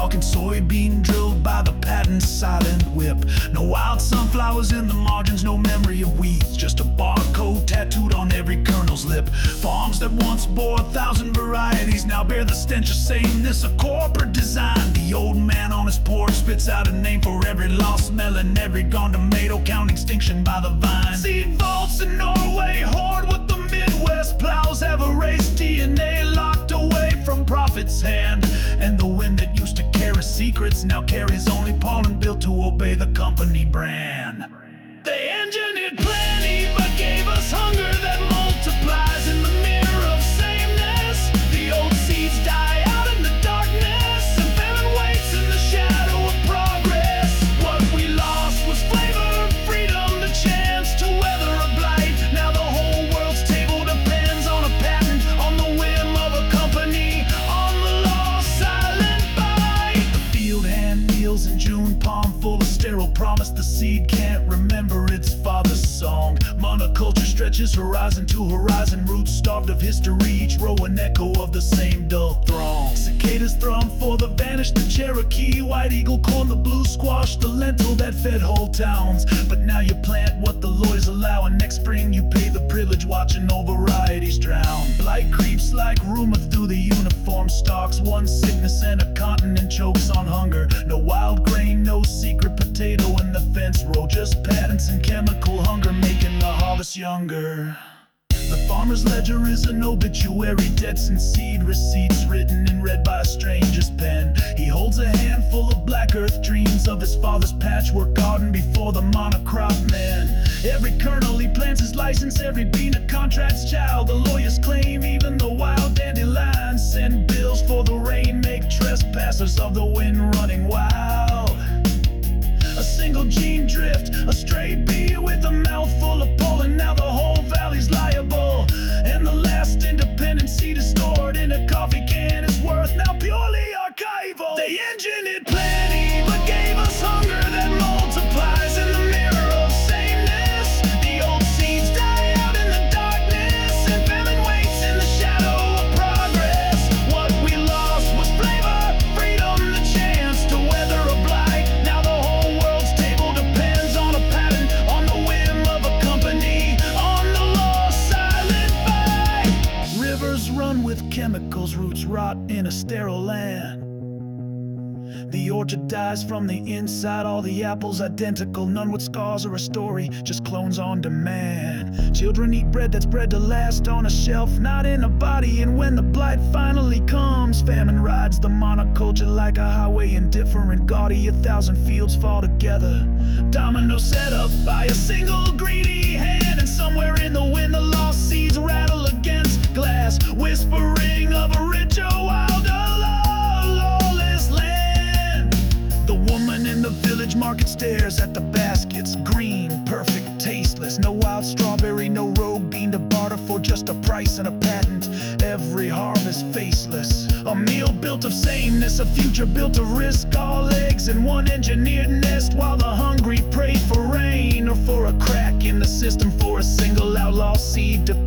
talking soybean drilled by the patent silent whip. No wild sunflowers in the margins, no memory of weeds, just a barcode tattooed on every kernel's lip. Farms that once bore 1,000 varieties now bear the stench of sameness, a corporate design. The old man on his porch spits out a name for every lost melon, every gone tomato, count extinction by the vine. Seed vaults in Norway hoard what the Midwest plows have erased, DNA locked away from prophet's hand. And the wind that used to carry secrets now carries only pollen built to obey the company brand. They engineered plenty but gave us hunger that multiplies in the mirror of sameness. The old seeds die out in the darkness, and famine waits in the shadow of progress. What we lost was flavor, freedom, the chance to weather a blight. Now the whole world's table depends on a patent, on the whim of a company, on the lost silent bite. The field hand kneels in June, palm full of sterile promise. The seed can't remember its father's song. Monoculture stretches horizon to horizon, roots starved of history, each row an echo of the same dull throng. Cicadas thrum for the vanished, the Cherokee, white eagle corn, the blue squash, the lentil that fed whole towns. But now you plant what the lawyers allow, and next spring you pay the privilege watching old varieties drown. Blight creeps like rumor through the uniform stalks, one sickness and a continent chokes on hunger. No wild grain, no secret potato in the fence row, just patents and chemical hunger making the harvest younger. The farmer's ledger is an obituary, debts and seed receipts written and read by a stranger's pen. He holds a handful of black earth dreams of his father's patchwork garden before the monocrop man. Every kernel he plants is licensed, every bean a contract's child. The lawyers claim even the wild dandelions send bills for the rain, make trespassers of the wind running wild. A single gene drift, a stray bee with a mouthful of pollen, now the whole valley's liable. And the last independent seed is stored in a coffee can, is worth now purely archival. They engineered plenty but gave us hunger that multiplies in the mirror of sameness. The old seeds die out in the darkness, and famine waits in the shadow of progress. What we lost was flavor, freedom, the chance to weather a blight. Now the whole world's table depends on a patent, on the whim of a company, on the lost silent bite. Rivers run with chemicals, roots rot in a sterile land. The orchard dies from the inside, all the apples identical, none with scars or a story, just clones on demand. Children eat bread that's bred to last on a shelf, not in a body. And when the blight finally comes, famine rides the monoculture like a highway, indifferent, gaudy. 1,000 fields fall together, domino set up by a single greedy hand. And somewhere in the wind the lost seeds rattle against glass, whispering of a richer, wilder, lawless land. The woman in the village market stares at the baskets, green, perfect, tasteless. No wild strawberry, no rogue bean to barter for just a price and a patent. Every harvest faceless, a meal built of sameness, a future built of risk. All eggs in one engineered nest, while the hungry pray for rain or for a crack in the system, for a single outlaw seed to